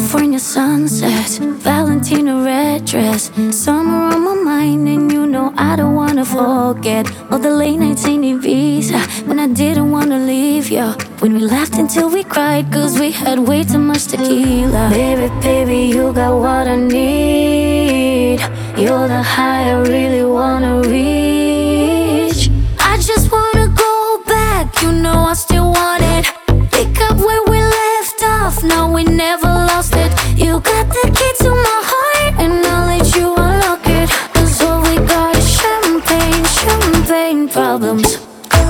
California sunsets, Valentino red dress, summer on my mind, and you know I don't wanna forget all the late nights in Ibiza when I didn't wanna leave you. When we laughed until we cried, cause we had way too much tequila. Baby, baby, you got what I need. You're the high I really wanna reach. I just wanna go back, you know I still want it. Pick up where we left off, no, we never lost it. You got the key to my heart, and I'll let you unlock it. Cause all we got is champagne, champagne problems.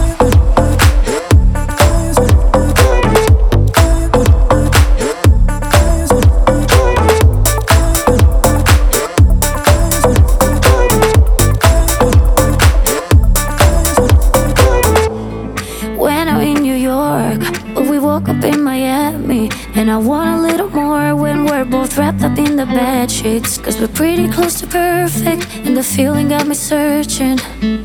When I'm in New York, but we woke up in Miami, and I want a little more when we're both wrapped up in the bed sheets. Cause we're pretty close to perfect, and the feeling got me searching,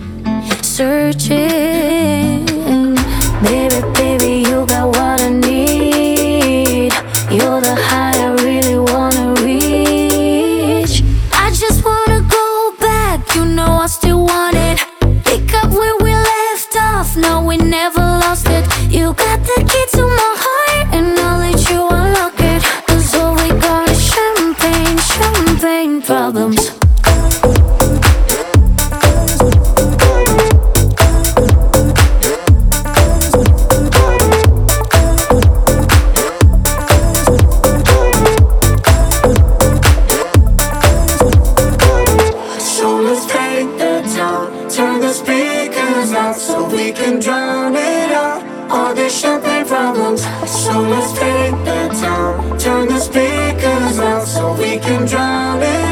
searching. Baby, baby, you got what I need. You're the high I really wanna reach. I just wanna go back, you know I still want it. Pick up where we left off, no, we never lost it. You got the key to my heart, and I'll let you unlock it. Cause all we got is champagne, champagne problems. So let's take the time, turn the speakers out so we can drown it out, all these champagne problems. So let's take the time, turn the speakers out so we can drown it